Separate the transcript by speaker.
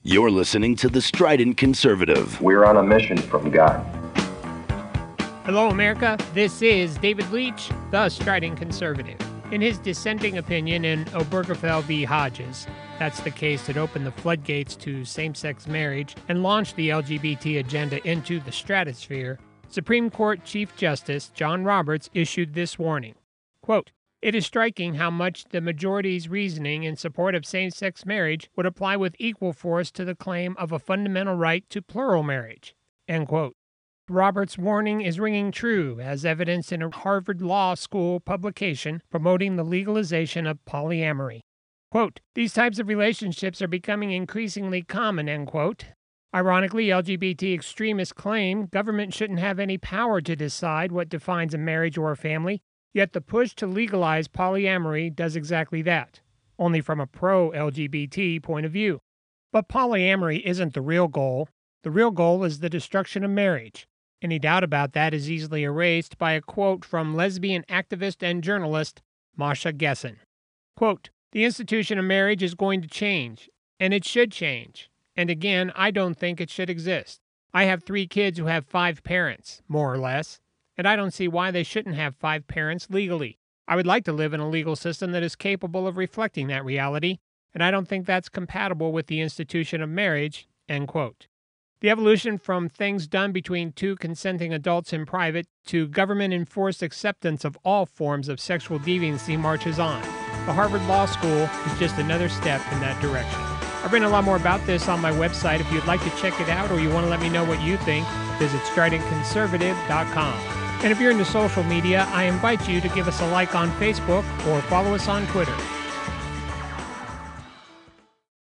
Speaker 1: You're listening to The Strident Conservative.
Speaker 2: We're on a mission from God.
Speaker 3: Hello, America. This is David Leach, The Strident Conservative. In his dissenting opinion in Obergefell v. Hodges, that's the case that opened the floodgates to same-sex marriage and launched the LGBT agenda into the stratosphere, Supreme Court Chief Justice John Roberts issued this warning. Quote, "It is striking how much the majority's reasoning in support of same-sex marriage would apply with equal force to the claim of a fundamental right to plural marriage." End quote. Roberts' warning is ringing true, as evidenced in a Harvard Law School publication promoting the legalization of polyamory. Quote, "These types of relationships are becoming increasingly common," end quote. Ironically, LGBT extremists claim government shouldn't have any power to decide what defines a marriage or a family, yet the push to legalize polyamory does exactly that, only from a pro-LGBT point of view. But polyamory isn't the real goal. The real goal is the destruction of marriage. Any doubt about that is easily erased by a quote from lesbian activist and journalist Masha Gessen. Quote, "The institution of marriage is going to change, and it should change. And again, I don't think it should exist. I have 3 kids who have 5 parents, more or less, and I don't see why they shouldn't have 5 parents legally. I would like to live in a legal system that is capable of reflecting that reality, and I don't think that's compatible with the institution of marriage," end quote. The evolution from things done between 2 consenting adults in private to government-enforced acceptance of all forms of sexual deviancy marches on. The Harvard Law School is just another step in that direction. I've written a lot more about this on my website. If you'd like to check it out or you want to let me know what you think, visit stridentconservative.com. And if you're into social media, I invite you to give us a like on Facebook or follow us on Twitter.